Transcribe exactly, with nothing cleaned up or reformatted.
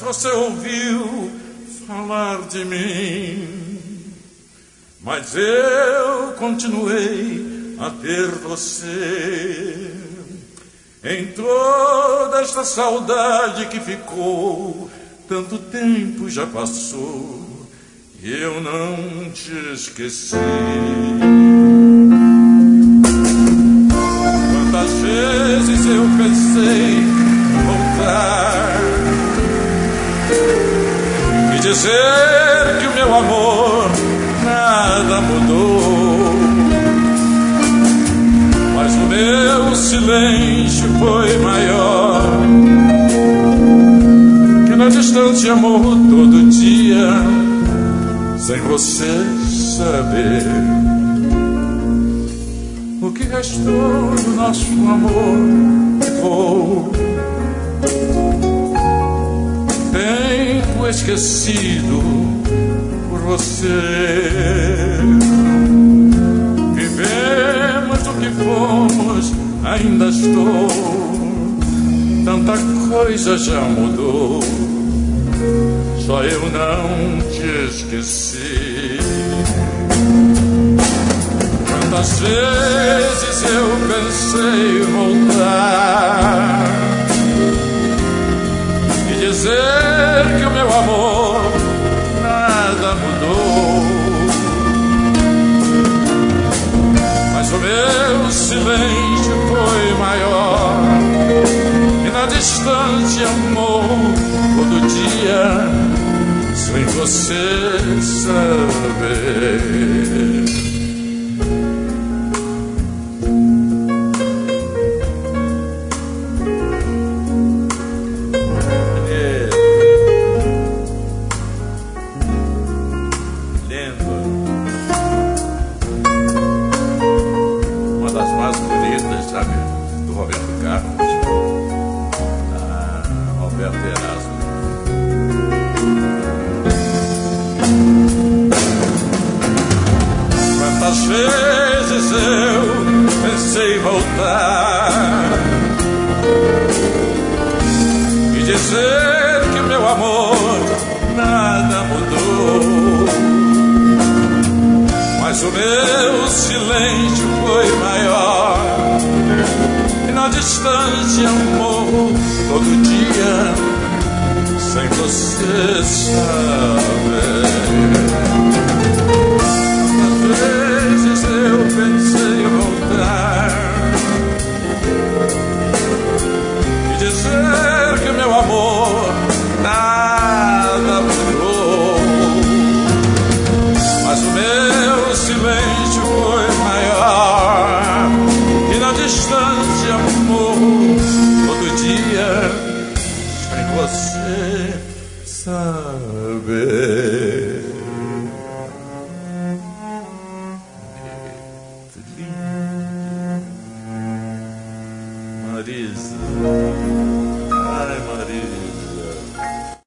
você ouviu falar de mim, mas eu continuei a ter você. Em toda esta saudade que ficou, tanto tempo já passou e eu não te esqueci. Quantas vezes eu pensei em voltar e dizer que o meu amor nada mudou, mas o meu silêncio foi maior que na distância morro todo dia sem você saber. O que restou do nosso amor ficou tempo esquecido por você. Vivemos o que fomos, ainda estou. Tanta coisa já mudou, só eu não te esqueci. Quantas vezes eu pensei voltar e dizer que o meu amor nada mudou, mas o meu silêncio foi maior e na distância morro todo dia sem você saber. Quantas vezes eu pensei voltar e dizer que o meu amor nada mudou, mas o meu silêncio foi maior e na distância morro todo dia sem você saber. Vezes eu pensei em voltar e dizer que meu amor nada mudou, mas o meu silêncio foi maior e na distância morro todo dia sem você saber. Marisa.